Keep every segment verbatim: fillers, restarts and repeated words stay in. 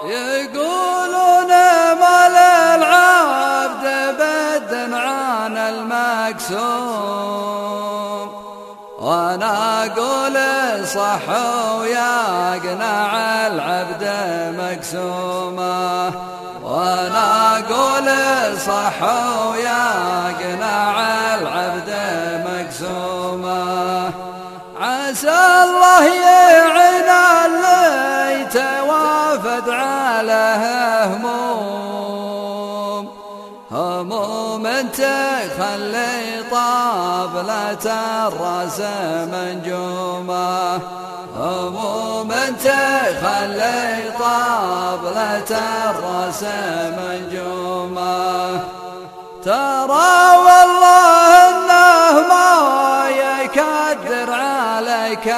يقولون ما للعبد بد عن المقسوم، وانا اقول صح ويقنع العبد مقسومه، وانا اقول صح ويقنع العبد مقسومه. عسى الله يعين اللي توافد عليه هموم، هموم تخلي طابلة الراس منجومة، هموم تخلي طابلة الراس منجومة. ترى والله انه ما يكدر عليك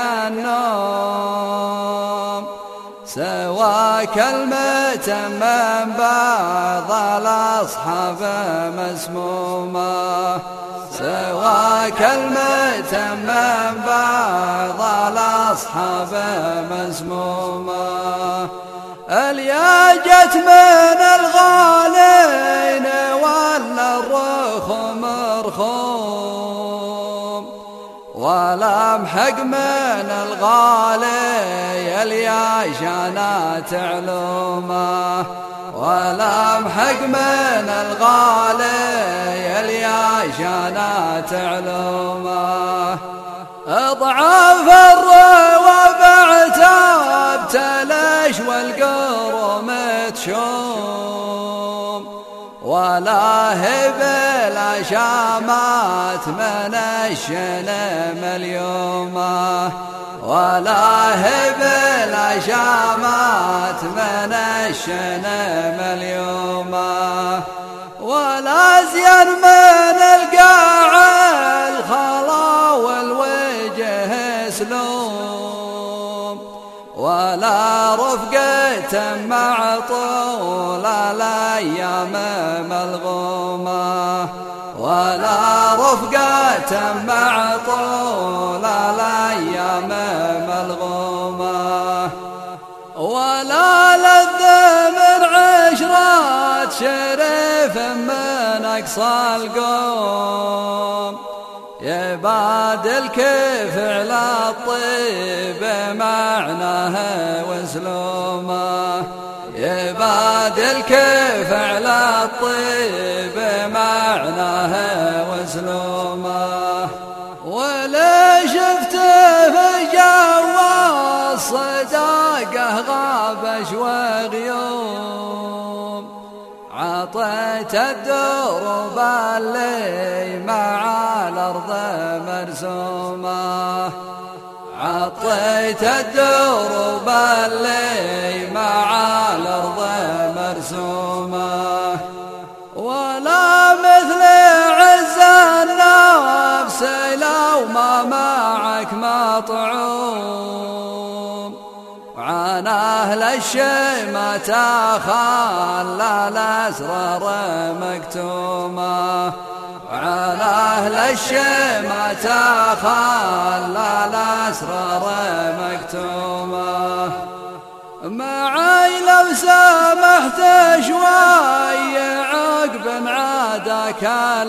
النوم، سواك كلمة من بعض الأصحاب مسمومة، سواك كلمة من بعض الأصحاب مسمومة. الياجت من الغالين ولا الرخم مرخوم، ولا محق من الغالي الياشانات علومه، ولا محق من الغالي الياشانات علومه. اضعاف الروابع تبتلش والقرم تشوم، ولا هب الاشامات من الشنم اليومه، ولا هب الاشامات من الشنم اليومه. ولا زين من القاع الخلا والوجه سلوم، ولا رفقة مع طول الأيام ملغومة، ولا رفقة مع طول الأيام ملغومة. ولا لذ من عشرات شريف من أقصى القوم، يبادل كيف على الطيب معناه وسلومه، يبادل كيف على الطيب معناه وسلومه. ولا شفته في جو الصداقة غابش وغيوم، عطيت الدروب اللي مع الأرض مرسومة، عطيت الدروب اللي مع الأرض مرسومة. ولا مثل عز النفس لو ما معك مطعوم، وعن أهل الشيمة خلى الأسرار مكتومة، وعن أهل الشيمة خلى الأسرار مكتومة. معاي لو سمحت شوي عقب عادك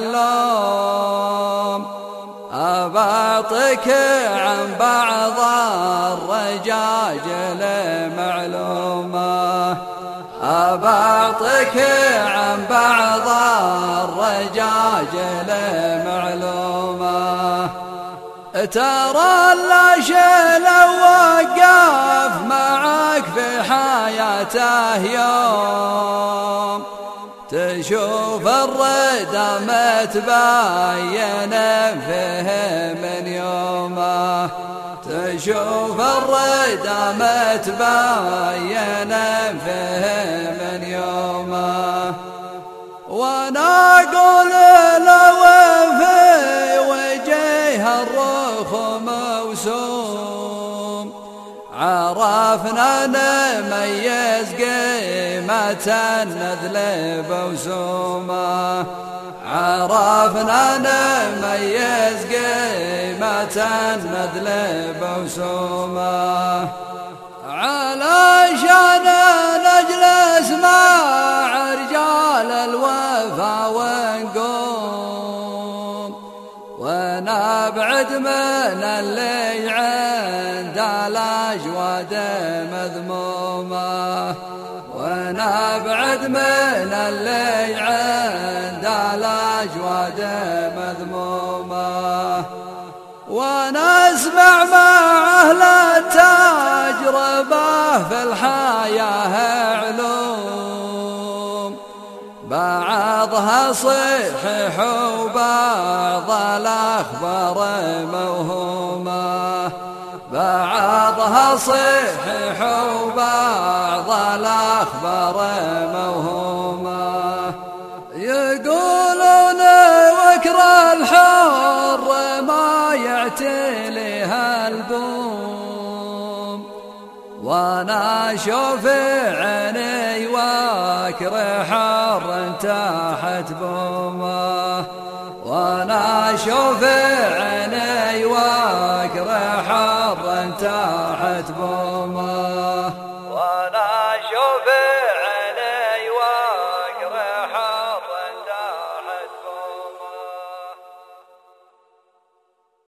اللوم، أبعطيك عن بعض الرجاجل معلومة، أبعطيك عن بعض الرجاجل معلومة. ترى اللاشي لو وقف معك في حياته يوم، تشوف الردى متبين فيه من يومه، تشوف الردى متبين فيه من يومه. وانا اقول لو في وجه الرخم موسوم، عرفنا نميز قيمة النذل بوسومه، عرفنا نميز قيمة النذل بوسومه. علشان نجل ونبعد من اللي عند الأجواد مذمومة، ونبعد من اللي عند الأجواد مذمومة، ونسمع مع أهل التجربة في الحياة علوم، بعضها صحيح وبعض الأخبار موهومة، بعضها صحيح وبعض الأخبار موهومة. يقولون وكر الحر ما يعتليها البوم، وانا اشوف عيني وكر حر تحت بومه، وانا اشوف عيني وكر